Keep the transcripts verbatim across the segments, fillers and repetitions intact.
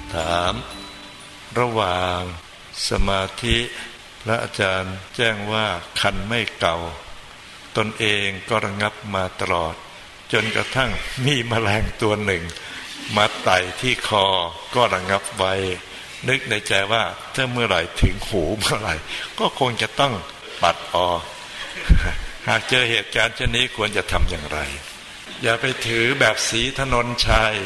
ถามระหว่างสมาธิพระอาจารย์แจ้งว่าคันไม่เก่าตนเองก็ระงับมาตลอดจนกระทั่งมีแมลงตัวหนึ่งมาไต่ที่คอก็ระงับไว้นึกในใจว่าถ้าเมื่อไหร่ถึงหูเมื่อไหร่ก็คงจะต้องปัดออกหากเจอเหตุการณ์เช่นนี้ควรจะทำอย่างไรอย่าไปถือแบบศรีถนนชัย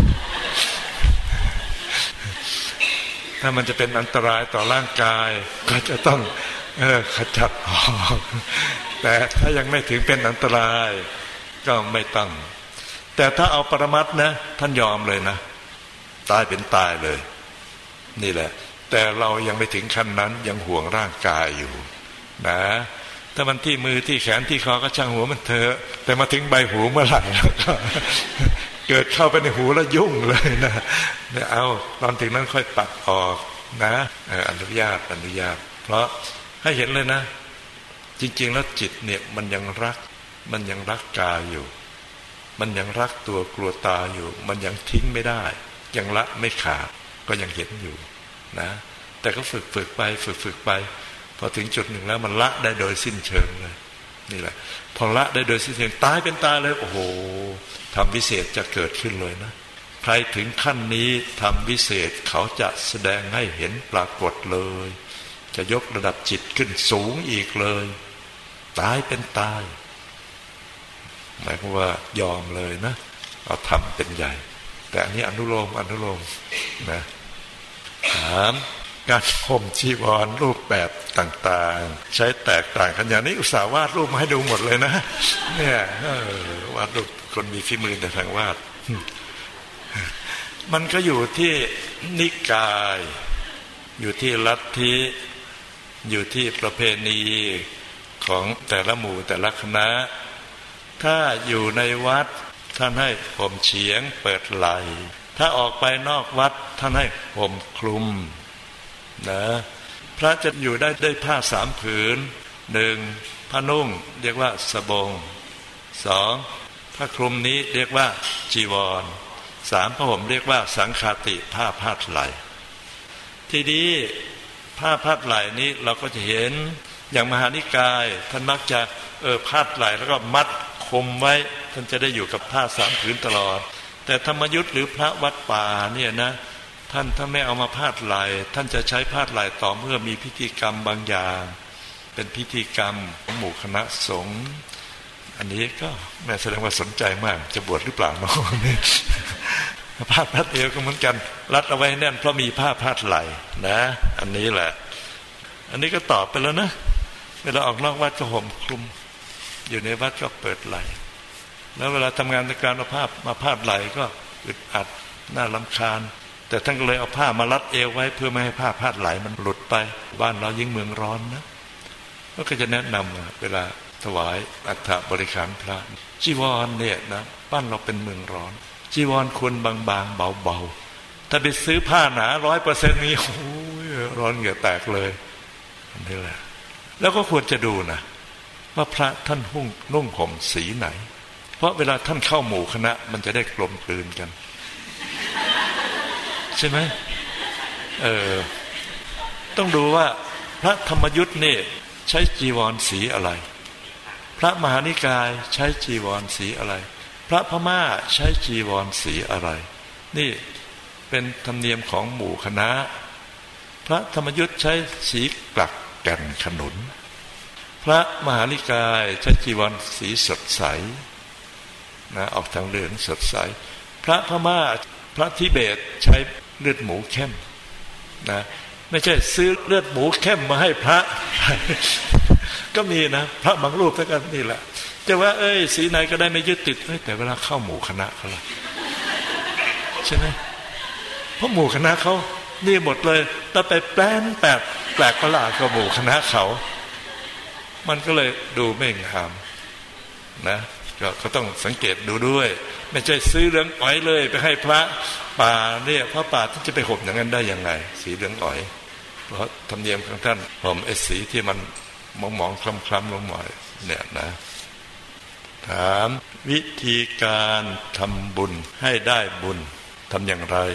ถ้ามันจะเป็นอันตรายต่อร่างกายก็จะต้องเออขจัดออกแต่ถ้ายังไม่ถึงเป็นอันตรายก็ไม่ต้องแต่ถ้าเอาปรมัตถ์นะท่านยอมเลยนะตายเป็นตายเลยนี่แหละแต่เรายังไม่ถึงขั้นนั้นยังห่วงร่างกายอยู่นะถ้ามันที่มือที่แขนที่คอก็ช่างหัวมันเถอะแต่มาถึงใบหูเมื่อไหร่แล้วก็เกิดเข้าไปในหูแล้วยุ่งเลยนะเนี่ยเอาตอนถึงนั้นค่อยปัดออกนะอนุญาตอนุญาตเพราะให้เห็นเลยนะจริงๆแล้วจิตเนี่ยมันยังรักมันยังรักกายอยู่มันยังรักตัวกลัวตาอยู่มันยังทิ้งไม่ได้ยังละไม่ขาดก็ยังเห็นอยู่นะแต่ก็ฝึกฝึกไปฝึกฝึกไปพอถึงจุดหนึ่งแล้วมันละได้โดยสิ้นเชิงเลยนี่แหละพอละได้โดยสิ้นเชิงตายเป็นตายเลยโอ้โหทำวิเศษจะเกิดขึ้นเลยนะใครถึงขั้นนี้ทำวิเศษเขาจะแสดงให้เห็นปรากฏเลยจะยกระดับจิตขึ้นสูงอีกเลยตายเป็นตายหมายความว่ายอมเลยนะเอาทำเป็นใหญ่แต่อันนี้อนุโลมอนุโลมนะถามการห่มจีวรรูปแบบต่างๆใช้แตกต่างกันอย่างนี้อุตส่าห์วาดรูปมาให้ดูหมดเลยนะเนี่ยวาดรูปคนมีฝีมือในทางวาดมันก็อยู่ที่นิกายอยู่ที่ลัทธิอยู่ที่ประเพณีของแต่ละหมู่แต่ละคณะถ้าอยู่ในวัดท่านให้ห่มเฉียงเปิดไหล่ถ้าออกไปนอกวัดท่านให้ห่มคลุมนะพระจะอยู่ได้ด้วยผ้าสามผืนหนึ่งผ้านุ่งเรียกว่าสบงสองผ้าคลุมนี้เรียกว่าจีวรสามผ้าห่มเรียกว่าสังฆาติผ้าพาดไหล่ทีนี้ผ้าพาดไหล่นี้เราก็จะเห็นอย่างมหานิกายท่านมักจะเออพาดไหล่แล้วก็มัดคลุมไว้ท่านจะได้อยู่กับผ้าสามผืนตลอดแต่ธรรมยุทธ์หรือพระวัดป่าเนี่ยนะท่านถ้าไม่เอามาพาดไหล่ท่านจะใช้พาดไหล่ต่อเมื่อมีพิธีกรรมบางอย่างเป็นพิธีกรรมของหมู่คณะสงฆ์อันนี้ก็แม่แสดงว่าสนใจมากจะบวชหรือเปล่าเนาะผ้าพัดเอวก็เหมือนกันรัดเอาไว้แน่นเพราะมีผ้าพาดไหล่นะอันนี้แหละอันนี้ก็ตอบไปแล้วนะเวลาออกนอกวัดก็ห่มคลุมอยู่ในวัดก็เปิดไหล่แล้วเวลาทำงานในการเอาผ้ามาพาดไหล่ก็อึดอัดน่ารำคาญแต่ท่านก็เลยเอาผ้ามารัดเอวไว้เพื่อไม่ให้ผ้าพาดไหล่มันหลุดไปบ้านเรายิ่งเมืองร้อนนะก็จะแนะนำเวลาถวายอัฐบริขารพระจีวรเนี่ยนะบ้านเราเป็นเมืองร้อนจีวรควรบางๆเบาๆถ้าไปซื้อผ้าหนาร้อยเปอร์เซ็นต์นี้โอ้ยร้อนเหงื่อแตกเลยนี่แหละแล้วก็ควรจะดูนะว่าพระท่านหุ่งนุ่งห่มสีไหนเพราะเวลาท่านเข้าหมู่คณะมันจะได้กลมกลืนกันใช่ไหมเออต้องดูว่าพระธรรมยุทธ์นี่ใช้จีวรสีอะไรพระมหานิกายใช้จีวรสีอะไรพระพม่าใช้จีวรสีอะไรนี่เป็นธรรมเนียมของหมู่คณะพระธรรมยุทธ์ใช้สีกลักแก่นขนุนพระมหานิกายใช้จีวรสีสดใสนะออกทางเหลืองสดใสพระพม่าพระทิเบตใช้เลือดหมูเข้มนะไม่ใช่ซื้อเลือดหมูเข้มมาให้พระ ก็มีนะพระบางรูปเท่ากันนี่แหละจะว่าเอ้ยสีไหนก็ได้ไม่ยึดติดแต่เวลาเข้าหมู่คณะเขาล่ะใช่ไหมเพราะหมู่คณะเขานี่หมดเลยแต่ไปแปลนแปลกแปลกประหลาดกับหมู่คณะเขามันก็เลยดูไม่งามนะก็ต้องสังเกตดูด้วยไม่ใช่ซื้อเหลืองอ๋อยเลยไปให้พระป่าเนี่ยพระป่าท่านจะไปห่มอย่างนั้นได้ยังไงสีเหลืองอ๋อยเพราะธรรมเนียมของท่านห่มไอ้สีที่มันมองๆคล้ำๆลงหน่อยเนี่ยนะถามวิธีการทำบุญให้ได้บุญทำอย่างไร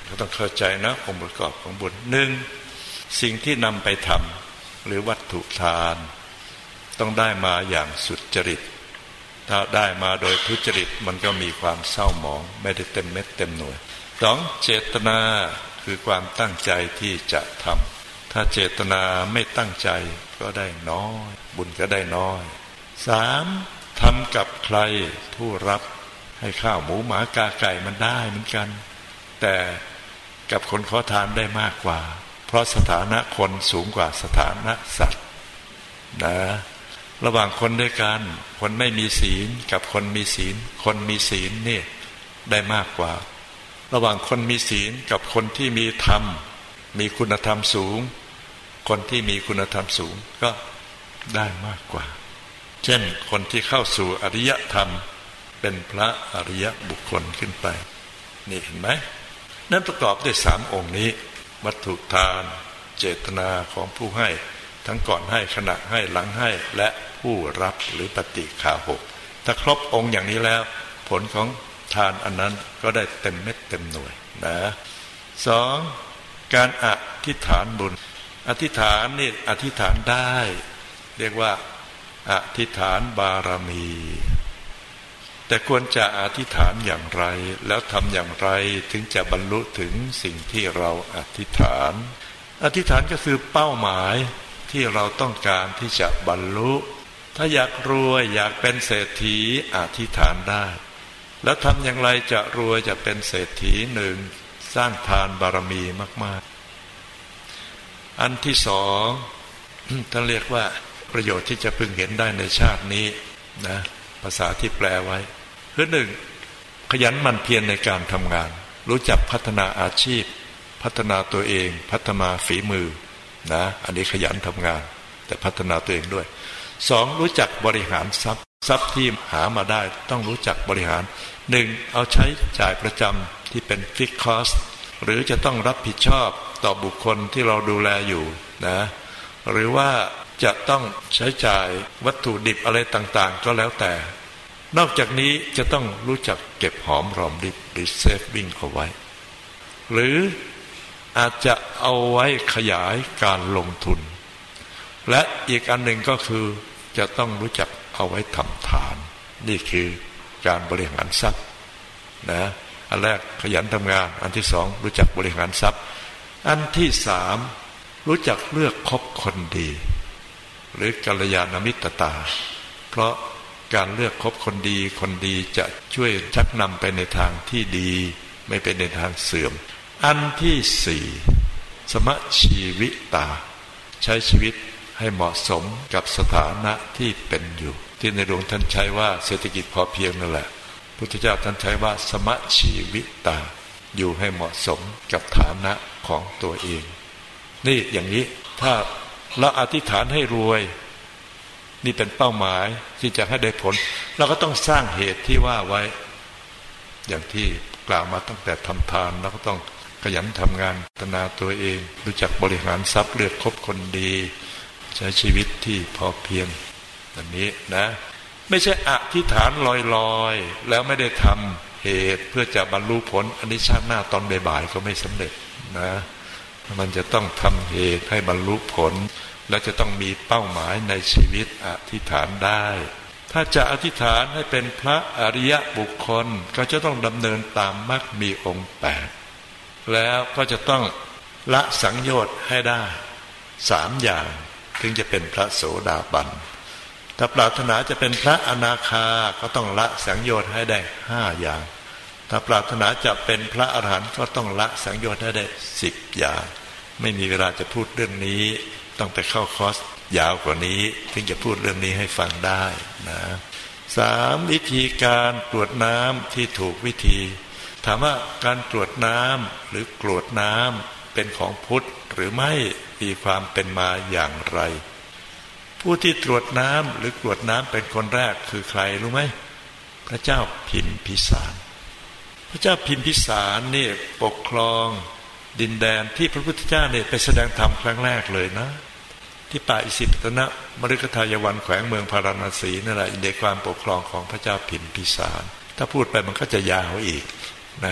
ก็ต้องเข้าใจนะองค์ประกอบของบุญหนึ่งสิ่งที่นำไปทำหรือวัตถุทานต้องได้มาอย่างสุจริตถ้าได้มาโดยทุจริตมันก็มีความเศร้าหมองไม่ได้เต็มเม็ดเต็มหน่วยสองเจตนาคือความตั้งใจที่จะทำถ้าเจตนาไม่ตั้งใจก็ได้น้อยบุญก็ได้น้อยสามทำกับใครผู้รับให้ข้าวหมูหมากาไก่มันได้เหมือนกันแต่กับคนขอทานได้มากกว่าเพราะสถานะคนสูงกว่าสถานะสัตว์นะระหว่างคนด้วยกันคนไม่มีศีลกับคนมีศีลคนมีศีลนี่ได้มากกว่าระหว่างคนมีศีลกับคนที่มีธรรมมีคุณธรรมสูงคนที่มีคุณธรรมสูงก็ได้มากกว่าเช่นคนที่เข้าสู่อริยธรรมเป็นพระอริยบุคคลขึ้นไปนี่เห็นไหมนั่นประกอบด้วยสามองค์นี้วัตถุทานเจตนาของผู้ให้ทั้งก่อนให้ขณะให้หลังให้และผู้รับหรือปฏิฆาหกถ้าครบองค์อย่างนี้แล้วผลของทานอันนั้นก็ได้เต็มเม็ดเต็มหน่วยนะสองการอธิษฐานบุญอธิษฐานนี่อธิษฐานได้เรียกว่าอธิษฐานบารมีแต่ควรจะอธิษฐานอย่างไรแล้วทำอย่างไรถึงจะบรรลุถึงสิ่งที่เราอธิษฐานอธิษฐานก็คือเป้าหมายที่เราต้องการที่จะบรรลุถ้าอยากรวยอยากเป็นเศรษฐีอธิษฐานได้แล้วทำอย่างไรจะรวยจะเป็นเศรษฐีหนึ่งสร้างทานบารมีมากๆอันที่สองท่านเรียกว่าประโยชน์ที่จะพึงเห็นได้ในชาตินี้นะภาษาที่แปลไว้คือหนึ่งขยันหมั่นเพียรในการทำงานรู้จักพัฒนาอาชีพพัฒนาตัวเองพัฒนาฝีมือนะอันนี้ขยันทำงานแต่พัฒนาตัวเองด้วยสองรู้จักบริหารทรัพย์ทรัพย์ที่หามาได้ต้องรู้จักบริหารหนึ่งเอาใช้จ่ายประจำที่เป็นฟิกคอสหรือจะต้องรับผิดชอบต่อบุคคลที่เราดูแลอยู่นะหรือว่าจะต้องใช้จ่ายวัตถุดิบอะไรต่างๆก็แล้วแต่นอกจากนี้จะต้องรู้จักเก็บหอมรอมริบหรือเซฟวิ่งเอาไว้หรืออาจจะเอาไว้ขยายการลงทุนและอีกอันหนึ่งก็คือจะต้องรู้จักเอาไว้ทำทานนี่คือการบริหารทรัพย์นะอันแรกขยันทำงานอันที่สองรู้จักบริหารทรัพย์อันที่สามรู้จักเลือกคบคนดีหรือกัลยาณมิตรตาเพราะการเลือกคบคนดีคนดีจะช่วยชักนำไปในทางที่ดีไม่เป็นในทางเสื่อมอันที่สี่สมชีวิตาใช้ชีวิตให้เหมาะสมกับสถานะที่เป็นอยู่ที่ในหลวงท่านใช้ว่าเศรษฐกิจพอเพียงนั่นแหละพุทธเจ้าท่านใช้ว่าสมชีวิตาอยู่ให้เหมาะสมกับฐานะของตัวเองนี่อย่างนี้ถ้าเราอธิษฐานให้รวยนี่เป็นเป้าหมายที่จะให้ได้ผลเราก็ต้องสร้างเหตุที่ว่าไว้อย่างที่กล่าวมาตั้งแต่ทำทานเราก็ต้องขยันทำงานพัฒนาตัวเองรู้จักบริหารทรัพย์เลือกคบคนดีใช้ชีวิตที่พอเพียงแบบนี้นะไม่ใช่อธิษฐานลอยๆแล้วไม่ได้ทำเหตุเพื่อจะบรรลุผลอันนี้ชาติหน้าตอนบ่ายๆก็ไม่สำเร็จนะมันจะต้องทำเหตุให้บรรลุผลและจะต้องมีเป้าหมายในชีวิตอธิษฐานได้ถ้าจะอธิษฐานให้เป็นพระอริยบุคคลก็จะต้องดำเนินตามมรรคมีองค์แปดแล้วก็จะต้องละสังโยชน์ให้ได้สามอย่างถึงจะเป็นพระโสดาบันถ้าปรารถนาจะเป็นพระอนาคาก็ต้องละสังโยชน์ให้ได้ห้าอย่างถ้าปรารถนาจะเป็นพระอรหันต์ก็ต้องละสังโยชน์ให้ได้สิบอย่างไม่มีเวลาจะพูดเรื่องนี้ต้องไปเข้าคอร์สยาวกว่านี้ถึงจะพูดเรื่องนี้ให้ฟังได้นะสามวิธีการกรวดน้ำที่ถูกวิธีถามว่าการกรวดน้ำหรือกรวดน้ำเป็นของพุทธหรือไม่มีความเป็นมาอย่างไรผู้ที่ตรวจน้ำหรือกรวดน้ำเป็นคนแรกคือใครรู้ไหมพระเจ้าพิมพิสารพระเจ้าพิมพิสารนี่ปกครองดินแดนที่พระพุทธเจ้าเนี่ยไปแสดงธรรมครั้งแรกเลยนะที่ป่าอิสิปตนะมฤคทายวันแขวงเมืองพาราณสีนั่นแหละในความปกครองของพระเจ้าพิมพิสารถ้าพูดไปมันก็จะยาวอีกนะ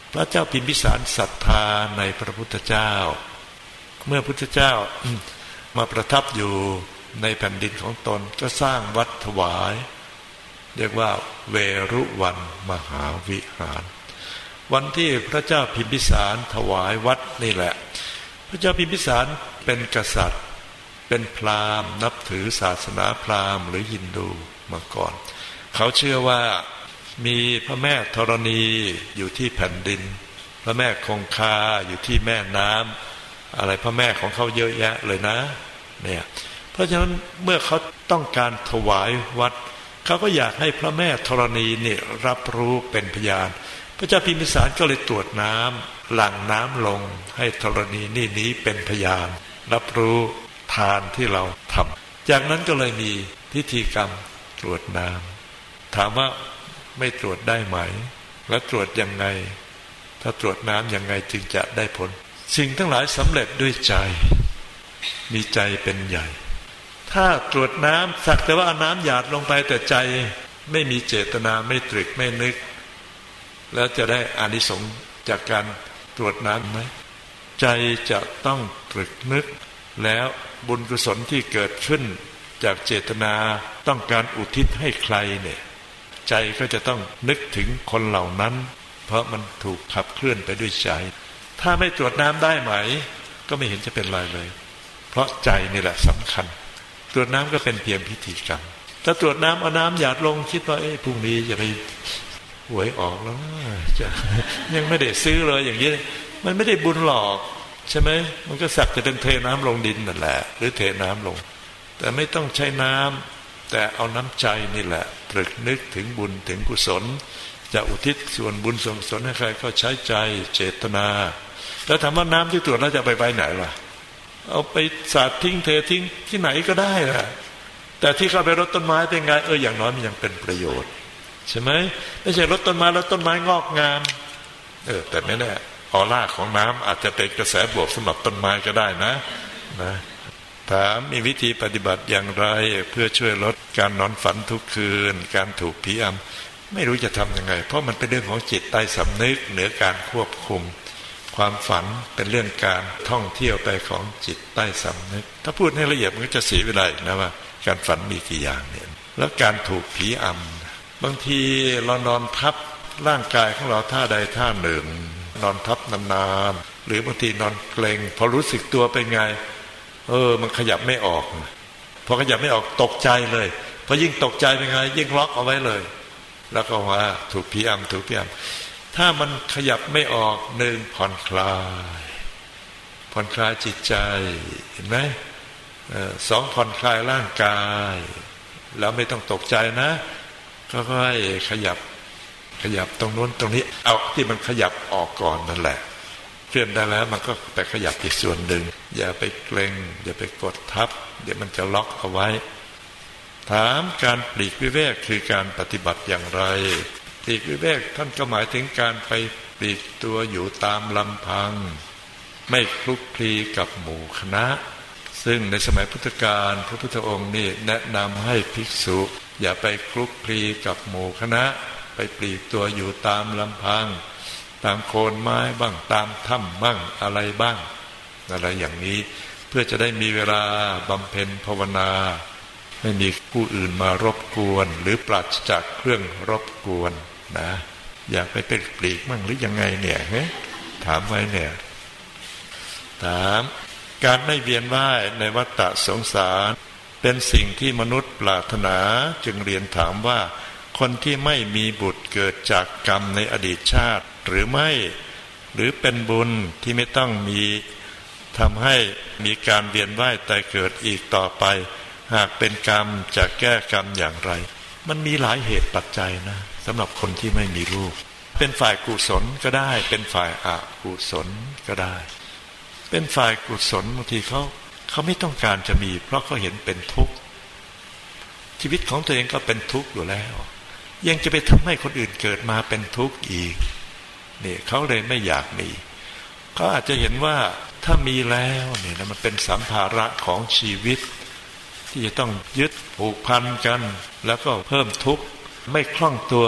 พระเจ้าพิมพิสารศรัทธาในพระพุทธเจ้าเมื่อพุทธเจ้ามาประทับอยู่ในแผ่นดินของตนก็สร้างวัดถวายเรียกว่าเวรุวันมหาวิหารวันที่พระเจ้าพิมพิสารถวายวัดนี่แหละพระเจ้าพิมพิสารเป็นกษัตริย์เป็นพราหมณ์นับถือศาสนาพราหมณ์หรือฮินดูมาก่อนเขาเชื่อว่ามีพระแม่ธรณีอยู่ที่แผ่นดินพระแม่คงคาอยู่ที่แม่น้ำอะไรพระแม่ของเขาเยอะแยะเลยนะเนี่ยเพราะฉะนั้นเมื่อเขาต้องการถวายวัดเขาก็อยากให้พระแม่ธรณีนี่รับรู้เป็นพยานพระเจ้าพิมพิสารก็เลยตรวจน้ำหลั่งน้ำลงให้ธรณีนี่นี้เป็นพยานรับรู้ทานที่เราทำจากนั้นก็เลยมีพิธีกรรมตรวจน้ำถามว่าไม่ตรวจได้ไหมและตรวจยังไงถ้าตรวจน้ำยังไงจึงจะได้ผลสิ่งทั้งหลายสำเร็จด้วยใจมีใจเป็นใหญ่ถ้าตรวจน้ำสักแต่ว่าเอาน้ำหยาดลงไปแต่ใจไม่มีเจตนาไม่ตรึกไม่นึกแล้วจะได้อานิสงส์จากการตรวจน้ำไหมใจจะต้องตรึกนึกแล้วบุญกุศลที่เกิดขึ้นจากเจตนาต้องการอุทิศให้ใครเนี่ยใจก็จะต้องนึกถึงคนเหล่านั้นเพราะมันถูกขับเคลื่อนไปด้วยใจถ้าไม่ตรวจน้ำได้ไหมก็ไม่เห็นจะเป็นไรเลยเพราะใจนี่แหละสำคัญตรวจน้ำก็เป็นเพียงพิธีกรรมถ้าตรวจน้ำเอาน้ำหยาดลงคิดว่าเอ้พรุ่งนี้จะไปหวยออกแล้วจะยังไม่ได้ซื้อเลยอย่างนี้มันไม่ได้บุญหรอกใช่ไหมมันก็สักจะเป็นเทน้ำลงดินนั่นแหละหรือเทน้ำลงแต่ไม่ต้องใช้น้ำแต่เอาน้ำใจนี่แหละตรึกนึกถึงบุญถึงกุศลจะอุทิศส่วนบุญส่วนกุศลให้ใครก็ใช้ใจเจตนาแล้วถามว่าน้ำที่ตรวจแล้วจะไปไปไหนล่ะเอาไปสาดทิ้งเททิ้งที่ไหนก็ได้ล่ะแต่ที่เข้าไปรดต้นไม้เป็นไงเอออย่างน้อยมันยังเป็นประโยชน์ใช่ไหมไม่ใช่รดต้นไม้แล้วต้นไม้งอกงามเออแต่ไม่แน่ออร่าของน้ำอาจจะเป็นกระแสบวกสำหรับต้นไม้ก็ได้นะนะถามมีวิธีปฏิบัติอย่างไรเพื่อช่วยลดการนอนฝันทุกคืนการถูกผีอำไม่รู้จะทำยังไงเพราะมันเป็นเรื่องของจิตใต้สำนึกเหนือการควบคุมความฝันเป็นเรื่องการท่องเที่ยวไปของจิตใต้สำนึกถ้าพูดให้ละเอียดมันก็จะเสียเวลาอีกนะว่าการฝันมีกี่อย่างเนี่ยแล้วการถูกผีอำบางทีเรานอนทับร่างกายของเราท่าใดท่าหนึ่งนอนทับนานๆหรือบางทีนอนเกร็งพอรู้สึกตัวเป็นไงเออมันขยับไม่ออกพอขยับไม่ออกตกใจเลยพอยิ่งตกใจเป็นไงยิ่งล็อกเอาไว้เลยแล้วก็ว่าถูกผีอำถูกผีอำถ้ามันขยับไม่ออกหนึ่งผ่อนคลายผ่อนคลายจิตใจเห็นไหมสองผ่อนคลายร่างกายแล้วไม่ต้องตกใจนะก็ค่อยขยับขยับตรงนู้นตรงนี้เอาที่มันขยับออกก่อนนั่นแหละเคลื่อนได้แล้วมันก็ไปขยับอีกส่วนหนึ่งอย่าไปเกร็งอย่าไปกดทับเดี๋ยวมันจะล็อกเอาไว้ถามการปลีกวิเวกคือการปฏิบัติอย่างไรปลีกวิเวกท่านก็หมายถึงการไปปลีกตัวอยู่ตามลำพังไม่คลุกคลีกับหมู่คณะซึ่งในสมัยพุทธกาลพระพุทธองค์นี่แนะนำให้ภิกษุอย่าไปคลุกคลีกับหมู่คณะไปปลีกตัวอยู่ตามลำพังตามโคนไม้บ้างตามถ้ำบ้างอะไรบ้างอะไรอย่างนี้เพื่อจะได้มีเวลาบำเพ็ญภาวนาไม่มีผู้อื่นมารบกวนหรือปราศจากเครื่องรบกวนนะอยากไปเป็นปลีกมั่งหรือยังไงเนี่ยเฮ้ถามไว้เนี่ยถามการไม่เวียนว่ายในวัฏฏะสงสารเป็นสิ่งที่มนุษย์ปรารถนาจึงเรียนถามว่าคนที่ไม่มีบุตรเกิดจากกรรมในอดีตชาติหรือไม่หรือเป็นบุญที่ไม่ต้องมีทำให้มีการเวียนว่ายตายเกิดอีกต่อไปหากเป็นกรรมจะแก้กรรมอย่างไรมันมีหลายเหตุปัจจัยนะสำหรับคนที่ไม่มีลูกเป็นฝ่ายกุศลก็ได้เป็นฝ่ายอกุศลก็ได้เป็นฝ่ายกุศลบางทีเขาเขาไม่ต้องการจะมีเพราะเขาเห็นเป็นทุกข์ชีวิตของตัวเองก็เป็นทุกข์อยู่แล้วยังจะไปทำให้คนอื่นเกิดมาเป็นทุกข์อีกนี่เขาเลยไม่อยากมีเขาอาจจะเห็นว่าถ้ามีแล้วเนี่ยนะมันเป็นสัมภาระของชีวิตที่จะต้องยึดผูกพันกันแล้วก็เพิ่มทุกข์ไม่คล่องตัว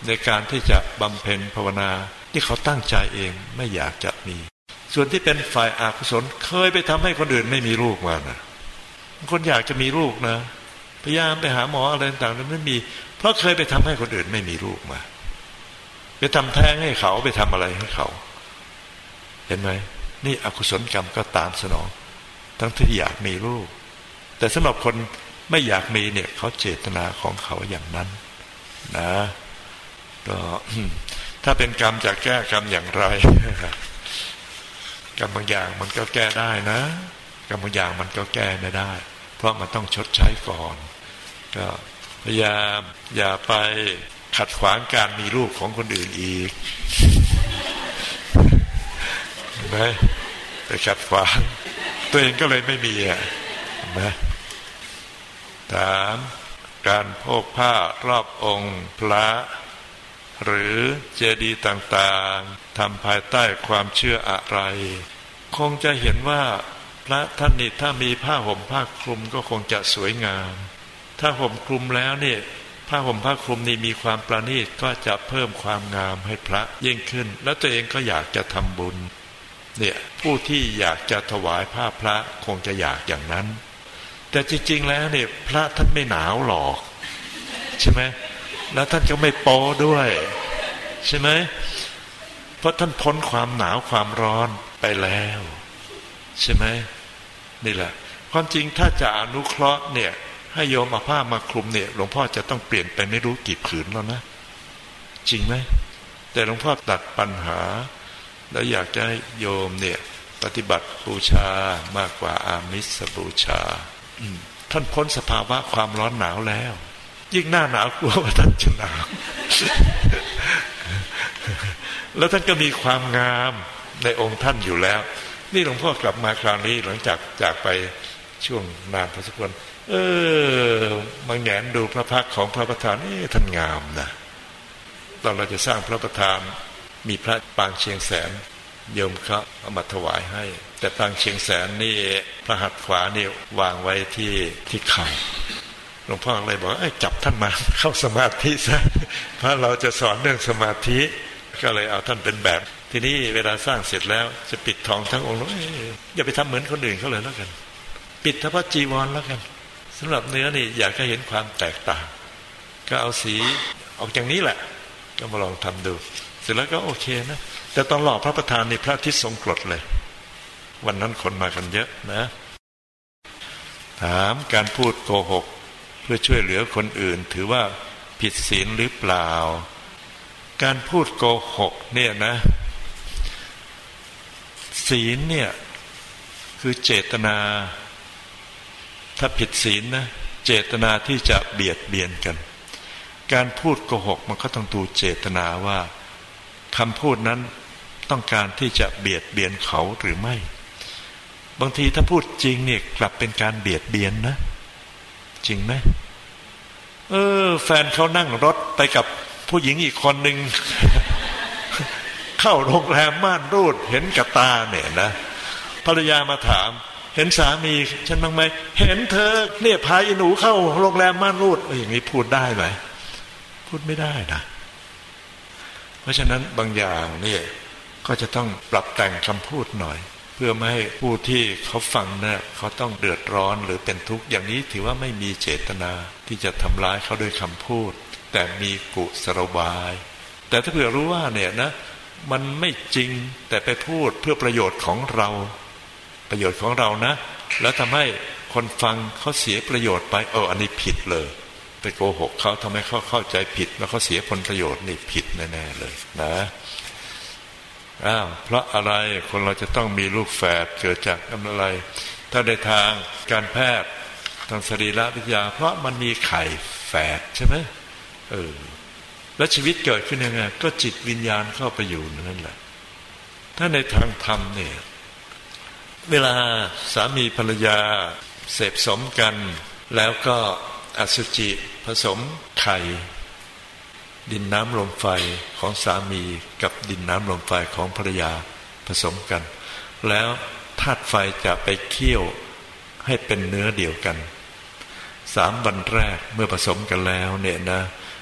ในการที่จะบำเพ็ญภาวนาที่เขาตั้งใจเองไม่อยากจะมีส่วนที่เป็นฝ่ายอกุศลเคยไปทำให้คนอื่นไม่มีลูกมานะคนอยากจะมีลูกนะพยายามไปหาหมออะไรต่างๆแล้วไม่มีเพราะเคยไปทำให้คนอื่นไม่มีลูกมาไปทำแท้งให้เขาไปทำอะไรให้เขาเห็นไหมนี่อกุศลกรรมก็ตามสนองทั้งที่อยากมีลูกแต่สำหรับคนไม่อยากมีเนี่ยเขาเจตนาของเขาอย่างนั้นนะก็ถ้าเป็นกรรมจะแก้กรรมอย่างไรกรรมบางอย่างมันก็แก้ได้นะกรรมบางอย่างมันก็แก้ไม่ได้เพราะมันต้องชดใช้ก่อนก็พยายามอย่าไปขัดขวางการมีลูกของคนอื่นอีกนะไปขัดขวางตัวเองก็เลยไม่มีอ่ะนะถามการโพกผ้ารอบองค์พระหรือเจดีย์ต่างๆทำภายใต้ความเชื่ออะไรคงจะเห็นว่าพระท่านนี่ถ้ามีผ้าห่มผ้าคลุมก็คงจะสวยงามถ้าห่มคลุมแล้วเนี่ยผ้าห่มผ้าคลุมนี่มีความประณีตก็จะเพิ่มความงามให้พระยิ่งขึ้นแล้วตัวเองก็อยากจะทำบุญเนี่ยผู้ที่อยากจะถวายผ้าพระคงจะอยากอย่างนั้นแต่จริงๆแล้วเนี่ยพระท่านไม่หนาวหรอกใช่ไหมแล้วท่านก็ไม่โป๊ด้วยใช่ไหมเพราะท่านพ้นความหนาวความร้อนไปแล้วใช่ไหมนี่แหละความจริงถ้าจะอนุเคราะห์เนี่ยให้โยมเอาผ้ามาคลุมเนี่ยหลวงพ่อจะต้องเปลี่ยนไปไม่รู้กี่ผืนแล้วนะจริงไหมแต่หลวงพ่อตัดปัญหาแล้วอยากจะให้โยมเนี่ยปฏิบัติบูชามากกว่าอามิสบูชาท่านพ้นสภาวะความร้อนหนาวแล้วยิ่งหน้าหนาวกลัวว่าท่านจะหนาวแล้วท่านก็มีความงามในองค์ท่านอยู่แล้วนี่หลวงพ่อกลับมาคราวนี้หลังจากจากไปช่วงนานพอสมควรเออมาแงนดูพระพักของพระประธานเอ๊ะท่านงามนะตอนเราจะสร้างพระประธานมีพระปางเชียงแสนโยมเขาเอามาถวายให้แต่ปางเชียงแสนนี่พระหัตถ์ขวานี่วางไว้ที่ที่เข่าหลวงพ่อเลยบอกไอ้จับท่านมาเข้าสมาธิซะเพราะเราจะสอนเรื่องสมาธิก็เลยเอาท่านเป็นแบบทีนี้เวลาสร้างเสร็จแล้วจะปิดทองทั้งองค์อย่าไปทำเหมือนคนอื่นเขาเลยแล้วกันปิดเฉพาะจีวรแล้วกันสำหรับเนื้อนี่อยากให้เห็นความแตกต่างก็เอาสีออกอย่างนี้แหละก็มาลองทำดูเสร็จแล้วก็โอเคนะแต่ตอนหล่อพระประธานนี่พระอาทิตย์ทรงกรดเลยวันนั้นคนมากันเยอะนะถามการพูดโกหกเพื่อช่วยเหลือคนอื่นถือว่าผิดศีลหรือเปล่าการพูดโกหกเนี่ยนะศีลเนี่ยคือเจตนาถ้าผิดศีลนะเจตนาที่จะเบียดเบียนกันการพูดโกหกมันก็ต้องดูเจตนาว่าคำพูดนั้นต้องการที่จะเบียดเบียนเขาหรือไม่บางทีถ้าพูดจริงเนี่ยกลับเป็นการเบียดเบียนนะจริงไหมเออแฟนเขานั่งรถไปกับผู้หญิงอีกคนหนึ่ง เข้าโรงแรมม่านรูดเห็นกับตาเนี่ยนะภรรยามาถามเห็นสามีฉันบ้างไหมเห็นเธอเนี่ยพาอีหนูเข้าโรงแรมม่านรูดอย่างนี้พูดได้ไหมพูดไม่ได้นะเพราะฉะนั้นบางอย่างเนี่ยก็จะต้องปรับแต่งคำพูดหน่อยเพื่อไม่ให้ผู้ที่เขาฟังเนี่ยเขาต้องเดือดร้อนหรือเป็นทุกข์อย่างนี้ถือว่าไม่มีเจตนาที่จะทำร้ายเขาด้วยคำพูดแต่มีกุศโลบายแต่ถ้าเผื่อรู้ว่าเนี่ยนะมันไม่จริงแต่ไปพูดเพื่อประโยชน์ของเราประโยชน์ของเรานะแล้วทำให้คนฟังเขาเสียประโยชน์ไปเอออันนี้ผิดเลยไปโกหกเขาทำให้เขาเข้าใจผิดแล้วเขาเสียผลประโยชน์นี่ผิดแน่ๆเลยนะอ้าวเพราะอะไรคนเราจะต้องมีลูกแฝดเกิดจากอะไรถ้าในทางการแพทย์ทางสรีรวิทยาเพราะมันมีไข่แฝดใช่ไหมเออแล้วชีวิตเกิดขึ้นยังไงก็จิตวิญญาณเข้าไปอยู่นั่นแหละถ้าในทางธรรมเนี่ยเวลาสามีภรรยาเสพสมกันแล้วก็อสุจิผสมไข่ดินน้ำลมไฟของสามีกับดินน้ำลมไฟของภรรยาผสมกันแล้วธาตุไฟจะไปเคี่ยวให้เป็นเนื้อเดียวกันสามวันแรกเมื่อผสมกันแล้วเนี่ยนะ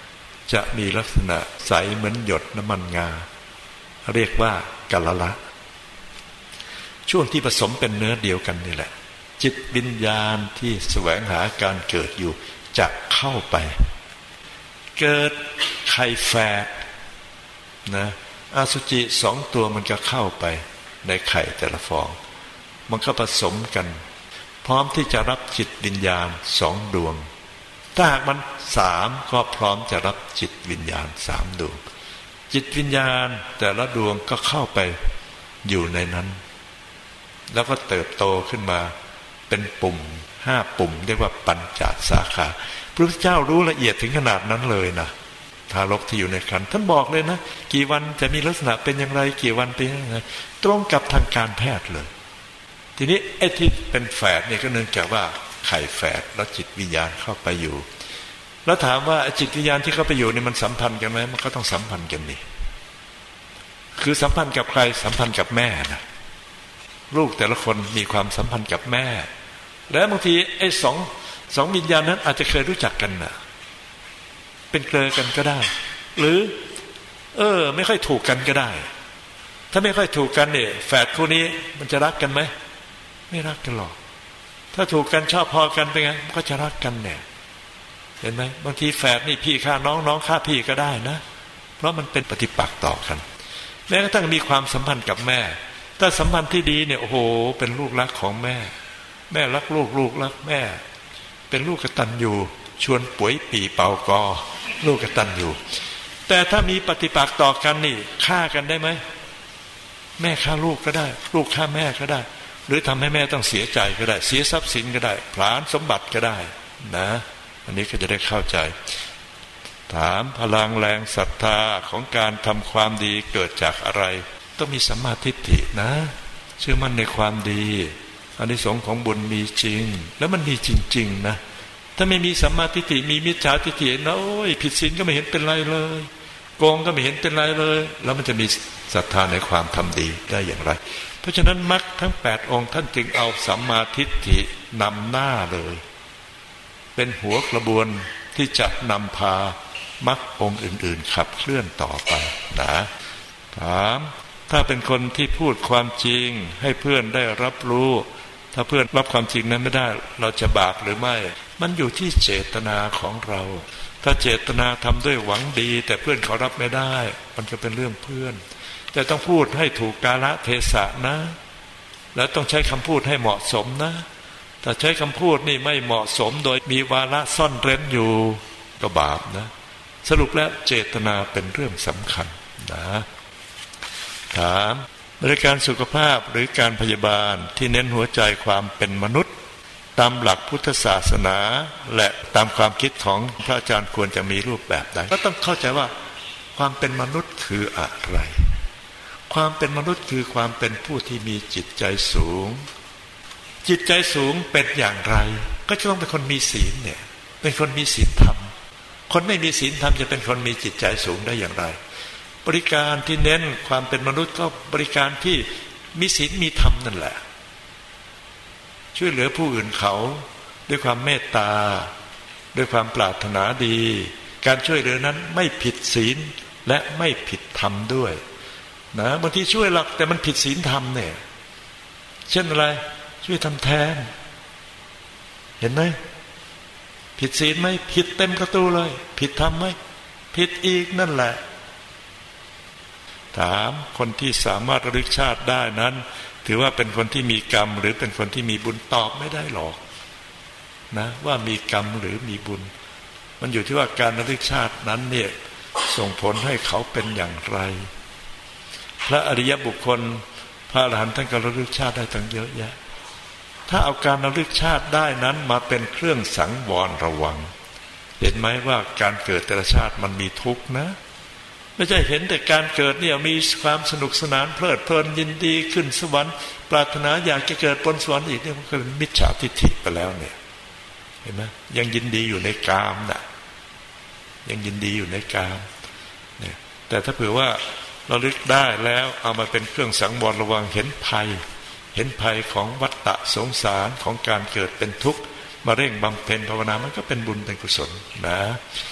จะมีลักษณะใสเหมือนหยดน้ำมันงาเรียกว่ากัลละช่วงที่ผสมเป็นเนื้อเดียวกันนี่แหละจิตวิญญาณที่แสวงหาการเกิดอยู่จะเข้าไปเกิดไข่แฝดนะอสุจิสองตัวมันก็เข้าไปในไข่แต่ละฟองมันก็ผสมกันพร้อมที่จะรับจิตวิญญาณสองดวงถ้าหากมันสามก็พร้อมจะรับจิตวิญญาณสามดวงจิตวิญญาณแต่ละดวงก็เข้าไปอยู่ในนั้นแล้วก็เติบโตขึ้นมาเป็นปุ่มห้าปุ่มเรียกว่าปัญจสาขาพระพุทธเจ้ารู้ละเอียดถึงขนาดนั้นเลยนะทารกที่อยู่ในครรภ์ท่านบอกเลยนะกี่วันจะมีลักษณะเป็นอย่างไรกี่วันเป็นยังไงตรงกับทางการแพทย์เลยทีนี้ไอ้ที่เป็นแฝดเนี่ยก็เนื่องจากว่าไข่แฝดแล้วจิตวิญญาณเข้าไปอยู่แล้วถามว่าจิตวิญญาณที่เข้าไปอยู่นี่มันสัมพันธ์กันไหมมันก็ต้องสัมพันธ์กันนี่คือสัมพันธ์กับใครสัมพันธ์กับแม่นะลูกแต่ละคนมีความสัมพันธ์กับแม่แล้วบางทีไอ้สองสองวิญญาณนั้นอาจจะเคยรู้จักกันนะเป็นเคยกันก็ได้หรือเออไม่ค่อยถูกกันก็ได้ถ้าไม่ค่อยถูกกันเนี่ยแฝดคู่นี้มันจะรักกันไหมไม่รักกันหรอกถ้าถูกกันชอบพอกันเป็นไงมันก็จะรักกันเนี่ยเห็นไหมบางทีแฝดนี่พี่ฆ่าน้องน้องฆ่าพี่ก็ได้นะเพราะมันเป็นปฏิปักษ์ต่อกันแม้กระทั่งมีความสัมพันธ์กับแม่ถ้าสัมพันธ์ที่ดีเนี่ยโอ้โหเป็นลูกรักของแม่แม่รักลูกลูกรักแม่เป็นลูกกตัญญูชวนป่วยปีเป่ากอลูกกตัญญูแต่ถ้ามีปฏิปักษ์ต่อกันนี่ฆ่ากันได้ไหมแม่ฆ่าลูกก็ได้ลูกฆ่าแม่ก็ได้หรือทำให้แม่ต้องเสียใจก็ได้เสียทรัพย์สินก็ได้ผลาญสมบัติก็ได้นะอันนี้ก็จะได้เข้าใจถามพลังแรงศรัทธาของการทำความดีเกิดจากอะไรต้องมีสัมมาทิฏฐินะเชื่อมั่นในความดีอานิสงส์ของบุญมีจริงแล้วมันมีจริงๆนะถ้าไม่มีสัมมาทิฏฐิมีมิจฉาทิฏฐินะโอ้ยผิดศีลก็ไม่เห็นเป็นไรเลยโกงก็ไม่เห็นเป็นไรเลยแล้วมันจะมีศรัทธาในความทำดีได้อย่างไรเพราะฉะนั้นมรรคทั้งแปดองค์ท่านจึงเอาสัมมาทิฏฐินำหน้าเลยเป็นหัวกระบวนที่จะนำพามรรคองค์อื่นๆขับเคลื่อนต่อไปนะถามถ้าเป็นคนที่พูดความจริงให้เพื่อนได้รับรู้ถ้าเพื่อนรับความจริงนั้นไม่ได้เราจะบาปหรือไม่มันอยู่ที่เจตนาของเราถ้าเจตนาทำด้วยหวังดีแต่เพื่อนเขารับไม่ได้มันก็เป็นเรื่องเพื่อนแต่ต้องพูดให้ถูกกาลเทศะนะแล้วต้องใช้คำพูดให้เหมาะสมนะถ้าใช้คำพูดนี่ไม่เหมาะสมโดยมีวาระซ่อนเร้นอยู่ก็บาปนะสรุปแล้วเจตนาเป็นเรื่องสำคัญนะถามบริการสุขภาพหรือการพยาบาลที่เน้นหัวใจความเป็นมนุษย์ตามหลักพุทธศาสนาและตามความคิดของพระอาจารย์ควรจะมีรูปแบบใดก็ต้องเข้าใจว่าความเป็นมนุษย์คืออะไรความเป็นมนุษย์คือความเป็นผู้ที่มีจิตใจสูงจิตใจสูงเป็นอย่างไรก็จะต้องเป็นคนมีศีลเนี่ยเป็นคนมีศีลธรรมคนไม่มีศีลธรรมจะเป็นคนมีจิตใจสูงได้อย่างไรบริการที่เน้นความเป็นมนุษย์ก็บริการที่มีศีลมีธรรมนั่นแหละช่วยเหลือผู้อื่นเขาด้วยความเมตตาด้วยความปรารถนาดีการช่วยเหลือนั้นไม่ผิดศีลและไม่ผิดธรรมด้วยนะบางทีช่วยหลักแต่มันผิดศีลธรรมเนี่ยเช่นอะไรช่วยทำแท้งเห็นไหมผิดศีลไหมผิดเต็มประตูเลยผิดธรรมไหมผิดอีกนั่นแหละถามคนที่สามารถระลึกชาติได้นั้นถือว่าเป็นคนที่มีกรรมหรือเป็นคนที่มีบุญตอบไม่ได้หรอกนะว่ามีกรรมหรือมีบุญมันอยู่ที่ว่าการระลึกชาตินั้นเนี่ยส่งผลให้เขาเป็นอย่างไรพระอริยบุคคลพระอรหันต์ท่านก็ระลึกชาติได้ตั้งเยอะแยะถ้าเอาการระลึกชาติได้นั้นมาเป็นเครื่องสังวรระวังเห็นไหมว่าการเกิดแต่ละชาติมันมีทุกข์นะไม่ใช่เห็นแต่การเกิดเนี่ยมีความสนุกสนานเพลิดเพลินยินดีขึ้นสวรรค์ปรารถนาอยากจะเกิดบนสวรรค์อีกเนี่ยมันก็เป็นมิจฉาทิฏฐิไปแล้วเนี่ยเห็นไหมยังยินดีอยู่ในกามน่ะยังยินดีอยู่ในกามเนี่ยแต่ถ้าเผื่อว่าเราลึกได้แล้วเอามาเป็นเครื่องสังวรระวังเห็นภัยเห็นภัยของวัฏฏะสงสารของการเกิดเป็นทุกข์มาเร่งบำเพ็ญภาวนามันก็เป็นบุญเป็นกุศลนะ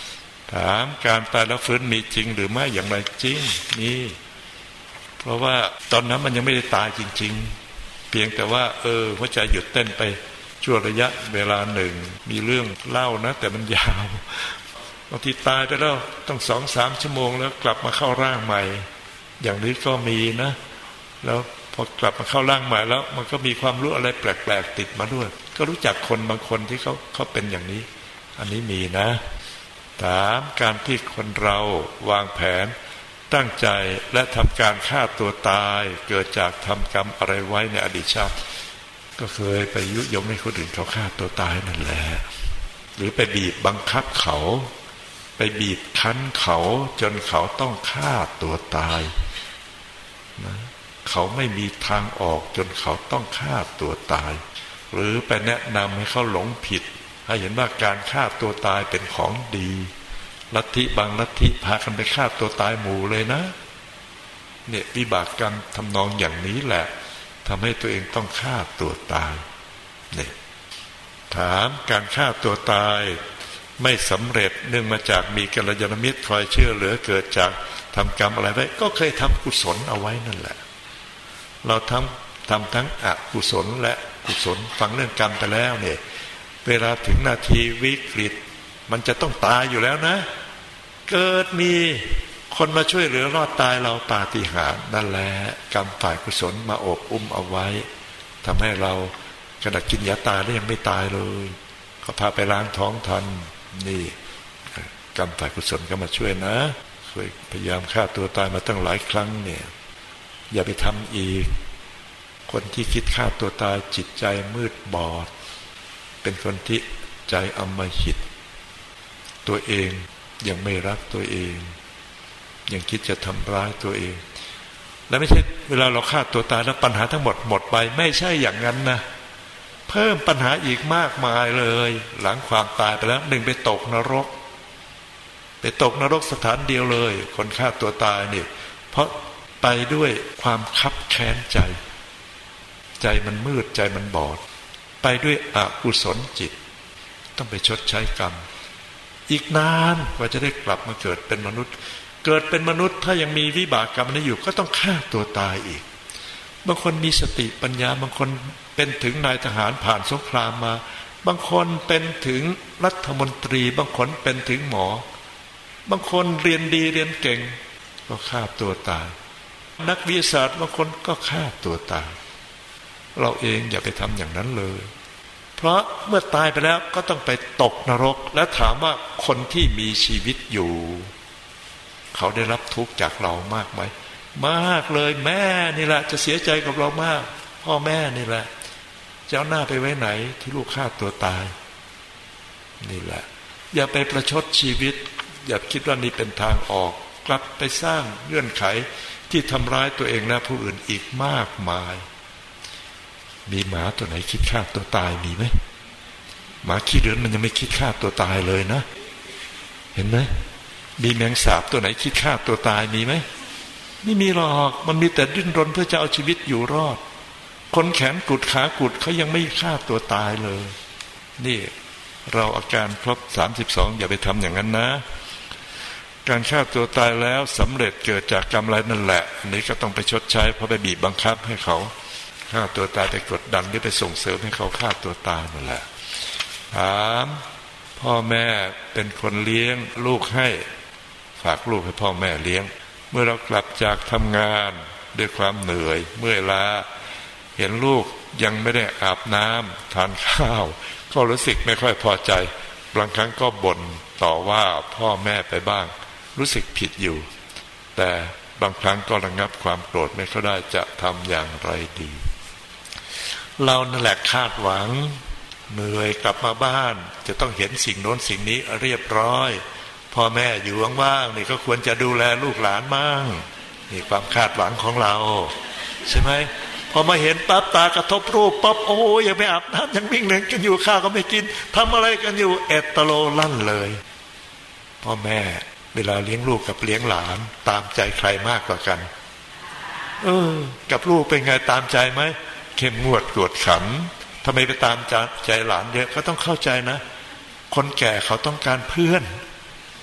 ถามการตายแล้วฟื้นมีจริงหรือไม่อย่างไรจริงนี่เพราะว่าตอนนั้นมันยังไม่ได้ตายจริงๆเพียงแต่ว่าเออหัวใจหยุดเต้นไปชั่วระยะเวลาหนึ่งมีเรื่องเล่านะแต่มันยาวบางทีตายไปแล้วต้องสองสามชั่วโมงแล้วกลับมาเข้าร่างใหม่อย่างนี้ก็มีนะแล้วพอกลับมาเข้าร่างใหม่แล้วมันก็มีความรู้อะไรแปลกๆติดมาด้วยก็รู้จักคนบางคนที่เขาเขาเป็นอย่างนี้อันนี้มีนะถามการที่คนเราวางแผนตั้งใจและทำการฆ่าตัวตายเกิดจากทำกรรมอะไรไว้ในอดีตชาติก็เคยไปยุยงให้คนอื่นเขาฆ่าตัวตายนั่นแหละหรือไปบีบบังคับเขาไปบีบคั้นเขาจนเขาต้องฆ่าตัวตายนะเขาไม่มีทางออกจนเขาต้องฆ่าตัวตายหรือไปแนะนำให้เขาหลงผิดให้เห็นว่าการฆ่าตัวตายเป็นของดีลัทธิบางลัทธิพากันไปฆ่าตัวตายหมู่เลยนะเนี่ยวิบากกรรมทำนองอย่างนี้แหละทำให้ตัวเองต้องฆ่าตัวตายเนี่ยถามการฆ่าตัวตายไม่สำเร็จเนื่องมาจากมีกัลยาณมิตรคอยเชื่อเหลือเกิดจากทำกรรมอะไรไว้ก็เคยทำกุศลเอาไว้นั่นแหละเราทำทำทั้งอกุศลและกุศลฟังเรื่องกรรมไปแล้วเนี่ยเวลาถึงนาทีวิกฤตมันจะต้องตายอยู่แล้วนะเกิดมีคนมาช่วยเหลือรอดตายเราปาฏิหาริย์นั่นแหละกรรมฝ่ายกุศลมาโอบอุ้มเอาไว้ทำให้เราขณะกินยาตายแล้วยังไม่ตายเลยเขาพาไปล้างท้องทันนี่กรรมฝ่ายกุศลก็มาช่วยนะเคยพยายามฆ่าตัวตายมาตั้งหลายครั้งเนี่ยอย่าไปทำอีกคนที่คิดฆ่าตัวตายจิตใจมืดบอดเป็นคนที่ใจอำมหิตตัวเองยังไม่รักตัวเองยังคิดจะทำร้ายตัวเองและไม่ใช่เวลาเราฆ่าตัวตายแล้วปัญหาทั้งหมดหมดไปไม่ใช่อย่างนั้นนะเพิ่มปัญหาอีกมากมายเลยหลังความตายไปแล้วหนึ่งไปตกนรกไปตกนรกสถานเดียวเลยคนฆ่าตัวตายนี่เพราะไปด้วยความคับแค้นใจใจมันมืดใจมันบอดไปด้วยอกุศลจิตต้องไปชดใช้กรรมอีกนานกว่าจะได้กลับมาเกิดเป็นมนุษย์เกิดเป็นมนุษย์ถ้ายังมีวิบากกรรมนี้อยู่ก็ต้องฆ่าตัวตายอีกบางคนมีสติปัญญาบางคนเป็นถึงนายทหารผ่านสงครามมาบางคนเป็นถึงรัฐมนตรีบางคนเป็นถึงหมอบางคนเรียนดีเรียนเก่งก็ฆ่าตัวตายนักวิทยาศาสตร์บางคนก็ฆ่าตัวตายเราเองอย่าไปทำอย่างนั้นเลยเพราะเมื่อตายไปแล้วก็ต้องไปตกนรกและถามว่าคนที่มีชีวิตอยู่เขาได้รับทุกข์จากเรามากไหมมากเลยแม่นี่แหละจะเสียใจกับเรามากพ่อแม่นี่แหละจะเอาหน้าไปไว้ไหนที่ลูกฆ่าตัวตายนี่แหละอย่าไปประชดชีวิตอย่าคิดว่านี่เป็นทางออกกลับไปสร้างเงื่อนไขที่ทำร้ายตัวเองและผู้อื่นอีกมากมายมีหมาตัวไหนคิดฆ่าตัวตายมีไหมหมาขี้เดือนมันยังไม่คิดฆ่าตัวตายเลยนะเห็นไหมมีแมงสาบตัวไหนคิดฆ่าตัวตายมีไหมไม่มีหรอกมันมีแต่ดิ้นรนเพื่อจะเอาชีวิตอยู่รอดคนแขนกุดขากุดเขายังไม่ฆ่าตัวตายเลยนี่เราอาการครบสามสิบสองอย่าไปทำอย่างนั้นนะการฆ่าตัวตายแล้วสำเร็จเกิดจากกรรมอะไรนั่นแหละอันนี้ก็ต้องไปชดใช้เพราะไปบีบบังคับให้เขาฆ่าตัวตายไปกดดันหรือไปส่งเสริมให้เขาฆ่าตัวตายนั่นแหละถามพ่อแม่เป็นคนเลี้ยงลูกให้ฝากลูกให้พ่อแม่เลี้ยงเมื่อเรากลับจากทำงานด้วยความเหนื่อยเมื่อยล้าเห็นลูกยังไม่ได้อาบน้ำทานข้าวก็รู้สึกไม่ค่อยพอใจบางครั้งก็บ่นต่อว่าพ่อแม่ไปบ้างรู้สึกผิดอยู่แต่บางครั้งก็ระงับความโกรธไม่ค่อยได้จะทำอย่างไรดีเรานั่นแหละคาดหวังเหนื่อยกลับมาบ้านจะต้องเห็นสิ่งโน้นสิ่งนี้เรียบร้อยพ่อแม่อยู่ว่างๆนี่ก็ควรจะดูแลลูกหลานมั่งนี่ความคาดหวังของเราใช่ไหมพอมาเห็นปั๊บตากระทบรูปปั๊บโอ้ยยังไม่อาบน้ำยังวิ่งเล่นกันอยู่ข้าวก็ไม่กินทำอะไรกันอยู่เอตโลลั่นเลยพ่อแม่เวลาเลี้ยงลูกกับเลี้ยงหลานตามใจใครมากกว่ากันเออกับลูกเป็นไงตามใจไหมเข้มงวดกวดขันทำไมไปตามใจหลานเยอะก็ต้องเข้าใจนะคนแก่เขาต้องการเพื่อน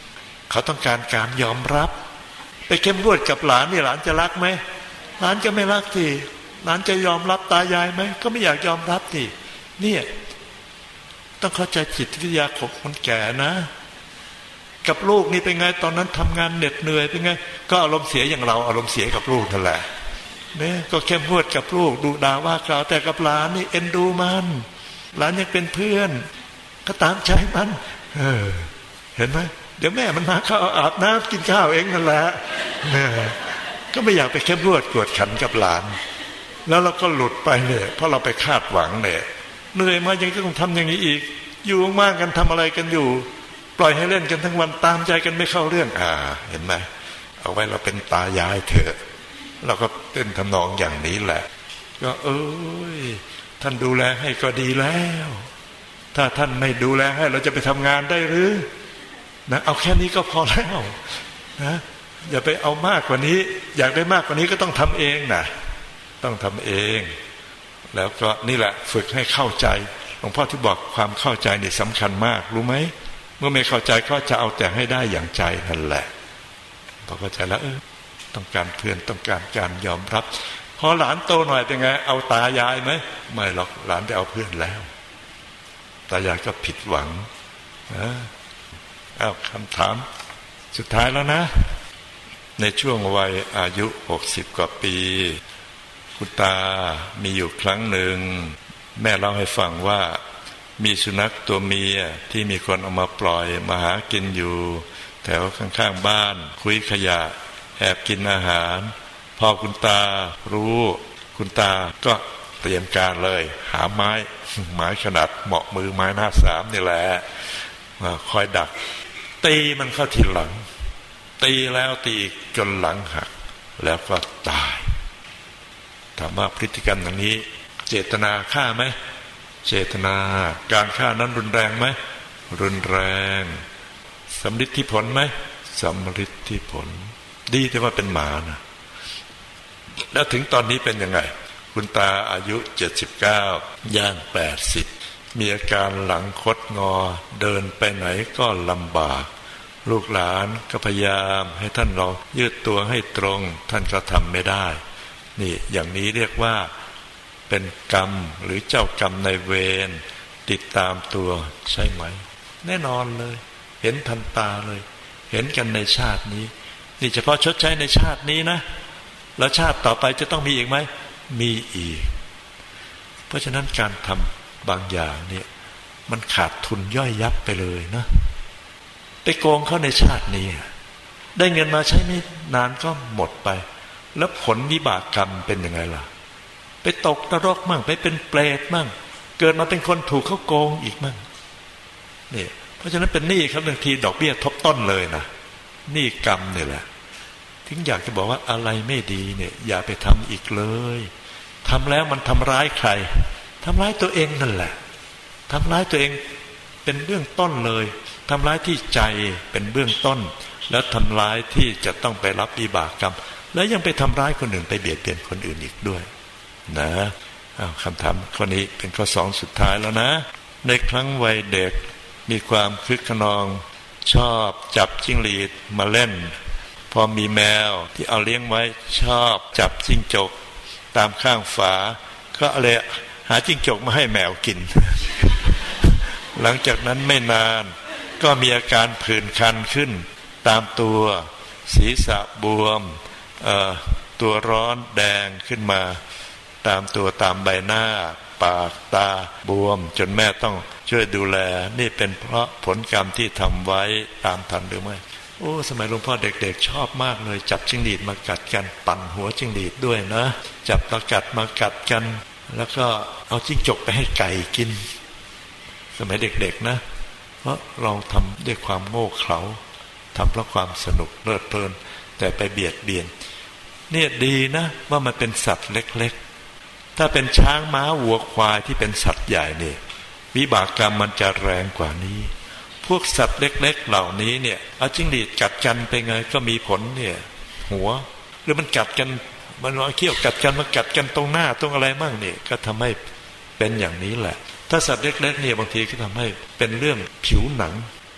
เขาต้องการการยอมรับไปเข้มงวดกับหลานนี่หลานจะรักไหมหลานก็ไม่รักสิหลานจะยอมรับตายายไหมก็ไม่อยากยอมรับสิเนี่ยต้องเข้าใจจิตวิทยาของคนแก่นะกับลูกนี่เป็นไงตอนนั้นทำงานเหน็ดเหนื่อยเป็นไงก็อารมณ์เสียอย่างเราอารมณ์เสียกับลูกนั่นแหละเนี่ยก็เข้มงวดกับลูกดูด่าว่ากล่าวแต่กับหลานนี่เอ็นดูมันหลานยังเป็นเพื่อนก็ตามใจมันเออเห็นไหมเดี๋ยวแม่มันมาเข้าอาบน้ำกินข้าวเองนั่นแหละเนี่ยก็ไม่อยากไปเข้มงวดกวดขันกับหลานแล้วเราก็หลุดไปเนี่ยเพราะเราไปคาดหวังเนี่ยเหนื่อยมายังต้องทำอย่างนี้อีกอยู่มากกันทำอะไรกันอยู่ปล่อยให้เล่นกันทั้งวันตามใจกันไม่เข้าเรื่องอ่าเห็นไหมเอาไว้เราเป็นตายายเถอะเราก็เป็นทำนองอย่างนี้แหละก็เอ้ยท่านดูแลให้ก็ดีแล้วถ้าท่านไม่ดูแลให้เราจะไปทำงานได้หรือนะเอาแค่นี้ก็พอแล้วนะอย่าไปเอามากกว่านี้อยากได้มากกว่านี้ก็ต้องทำเองนะต้องทำเองแล้วก็นี่แหละฝึกให้เข้าใจหลวงพ่อที่บอกความเข้าใจนี่สำคัญมากรู้ไหมเมื่อไม่เข้าใจก็จะเอาแต่ให้ได้อย่างใจนั่นแหละพอเข้าใจแล้วเออต้องการเพื่อนต้องการการยอมรับพอหลานโตหน่อยเป็นไงเอาตายายไหมไม่หรอกหลานได้เอาเพื่อนแล้วตายายก็ผิดหวังนะเอาคำถามสุดท้ายแล้วนะในช่วงวัยอายุหกสิบกว่าปีคุณตามีอยู่ครั้งหนึ่งแม่เล่าให้ฟังว่ามีสุนัขตัวเมียที่มีคนเอามาปล่อยมาหากินอยู่แถวข้างๆบ้านคุยขยะแอบกินอาหารพอคุณตารู้คุณตาก็เตรียมการเลยหาไม้ไม้ขนาดเหมาะมือไม้หน้าสามนี่แหละมาคอยดักตีมันเข้าที่หลังตีแล้วตีอีกจนหลังหักแล้วก็ตายถามว่าพฤติกรรมอย่างนี้เจตนาฆ่าไหมเจตนาการฆ่านั้นรุนแรงไหมรุนแรงสำฤทธิผลไหมสำฤทธิผลดีแต่ว่าเป็นหมานะแล้วถึงตอนนี้เป็นยังไงคุณตาอายุเจ็ดสิบเก้าย่างแปดสิบมีอาการหลังคดงอเดินไปไหนก็ลำบากลูกหลานก็พยายามให้ท่านลองยืดตัวให้ตรงท่านก็ทำไม่ได้นี่อย่างนี้เรียกว่าเป็นกรรมหรือเจ้ากรรมในเวรติดตามตัวใช่ไหมแน่นอนเลยเห็นทันตาเลยเห็นกันในชาตินี้นี่เฉพาะชดใช้ในชาตินี้นะแล้วชาติต่อไปจะต้องมีอีกไหมมีอีกเพราะฉะนั้นการทำบางอย่างเนี่ยมันขาดทุนย่อยยับไปเลยนะไปโกงเขาในชาตินี้ได้เงินมาใช้ไม่นานก็หมดไปแล้วผลวิบากกรรมเป็นยังไงล่ะไปตกนรกมั่งไปเป็นเปรตมั่งเกิดมาเป็นคนถูกเขาโกงอีกมั่งนี่เพราะฉะนั้นเป็นหนี้ครับบางทีดอกเบี้ยทบต้นเลยนะหนี้กรรมเนี่ยแหละถึงอยากจะบอกว่าอะไรไม่ดีเนี่ยอย่าไปทำอีกเลยทำแล้วมันทำร้ายใครทำร้ายตัวเองนั่นแหละทำร้ายตัวเองเป็นเบื้องต้นเลยทำร้ายที่ใจเป็นเบื้องต้นแล้วทำร้ายที่จะต้องไปรับวิบากกรรมแล้วยังไปทำร้ายคนอื่นไปเบียดเบียนคนอื่นอีกด้วยนะคำถามข้อนี้เป็นข้อสองสุดท้ายแล้วนะในครั้งวัยเด็กมีความคึกขนองชอบจับจิ้งหรีดมาเล่นพอมีแมวที่เอาเลี้ยงไว้ชอบจับจิ้งจกตามข้างฝาก็เลยหาจิ้งจกมาให้แมวกิน หลังจากนั้นไม่นานก็มีอาการผื่นคันขึ้นตามตัวศีรษะบวมตัวร้อนแดงขึ้นมาตามตัวตามใบหน้าปากตาบวมจนแม่ต้องช่วยดูแลนี่เป็นเพราะผลกรรมที่ทำไว้ตามทันหรือไม่โอ้สมัยหลวงพ่อเด็กๆชอบมากเลยจับจิ้งหรีดมากัดกันปั่นหัวจิ้งหรีดด้วยนะจับตะกัดมากัดกันแล้วก็เอาจิ้งจกไปให้ไก่กินสมัยเด็กๆนะเพราะเราทำด้วยความโง่เขลาทำเพราะความสนุกเพลิดเพลินแต่ไปเบียดเบียนเนี่ยดีนะว่ามันเป็นสัตว์เล็กๆถ้าเป็นช้างม้าวัวควายที่เป็นสัตว์ใหญ่เนี่ยวิบากกรรมมันจะแรงกว่านี้พวกสัตว์เล็กๆเหล่านี้เนี่ยเอาจิ้งหรีดกัดกันไปไงก็มีผลเนี่ยหัวหรือมันกัดกันมันเอาเขี้ยวกัดกันมากัดกันตรงหน้าตรงอะไรมั่งเนี่ยก็ทำให้เป็นอย่างนี้แหละถ้าสัตว์เล็กๆเนี่ยบางทีก็ทำให้เป็นเรื่องผิวหนัง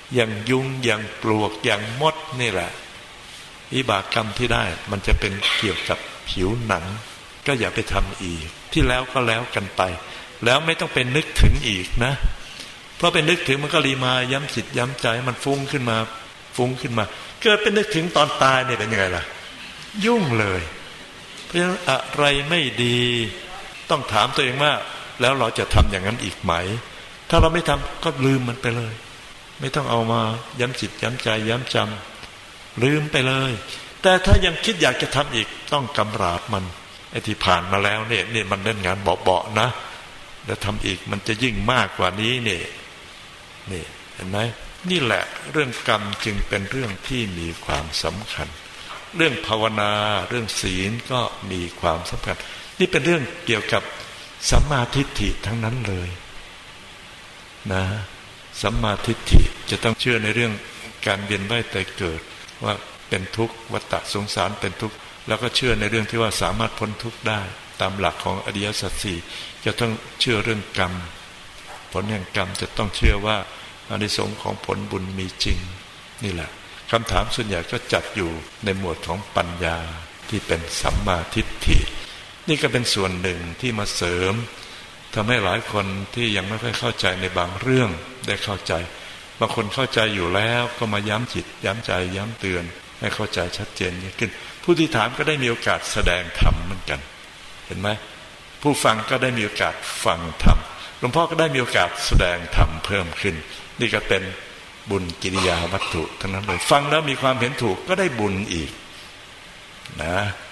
อย่างยุงอย่างปลวกอย่างมดนี่แหละวิบากกรรมที่ได้มันจะเป็นเกี่ยวกับผิวหนังก็อย่าไปทำอีกที่แล้วก็แล้วกันไปแล้วไม่ต้องเป็นนึกถึงอีกนะเพราะเป็นนึกถึงมันก็รีมาย้ำจิตย้ำใจมันฟุ้งขึ้นมาฟุ้งขึ้นมาเกิดเป็นนึกถึงตอนตายเนี่ยเป็นยังไงล่ะยุ่งเลยเพราะฉะนั้นอะไรไม่ดีต้องถามตัวเองว่าแล้วเราจะทำอย่างนั้นอีกไหมถ้าเราไม่ทำก็ลืมมันไปเลยไม่ต้องเอามาย้ำจิตย้ำใจย้ำจำลืมไปเลยแต่ถ้ายังคิดอยากจะทำอีกต้องกำราบมันไอ้ที่ผ่านมาแล้วเนี่ยนี่มันเล่นงานเบาๆนะแล้วทำอีกมันจะยิ่งมากกว่านี้เนี่ยนี่เห็นไหมนี่แหละเรื่องกรรมจึงเป็นเรื่องที่มีความสำคัญเรื่องภาวนาเรื่องศีลก็มีความสำคัญนี่เป็นเรื่องเกี่ยวกับสัมมาทิฏฐิทั้งนั้นเลยนะสัมมาทิฏฐิจะต้องเชื่อในเรื่องการเวียนว่ายตายเกิดว่าเป็นทุกข์วัฏฏะสงสารเป็นทุกข์แล้วก็เชื่อในเรื่องที่ว่าสามารถพ้นทุกข์ได้ตามหลักของอริยสัจสี่จะต้องเชื่อเรื่องกรรมผลแห่งกรรมจะต้องเชื่อว่าอานิสงส์ของผลบุญมีจริงนี่แหละคำถามส่วนใหญ่ก็จัดอยู่ในหมวดของปัญญาที่เป็นสัมมาทิฏฐินี่ก็เป็นส่วนหนึ่งที่มาเสริมทำให้หลายคนที่ยังไม่ค่อยเข้าใจในบางเรื่องได้เข้าใจบางคนเข้าใจอยู่แล้วก็มาย้ำจิตย้ำใจย้ำเตือนให้เข้าใจชัดเจนยิ่งขึ้นผู้ที่ถามก็ได้มีโอกาสแสดงธรรมเหมือนกันเห็นไหมผู้ฟังก็ได้มีโอกาสฟังธรรมหลวงพ่อก็ได้มีโอกาสแสดงธรรมเพิ่มขึ้นนี่ก็เป็นบุญกิริยาวัตถุทั้งนั้นเลยฟังแล้วมีความเห็นถูกก็ได้บุญอีกนะ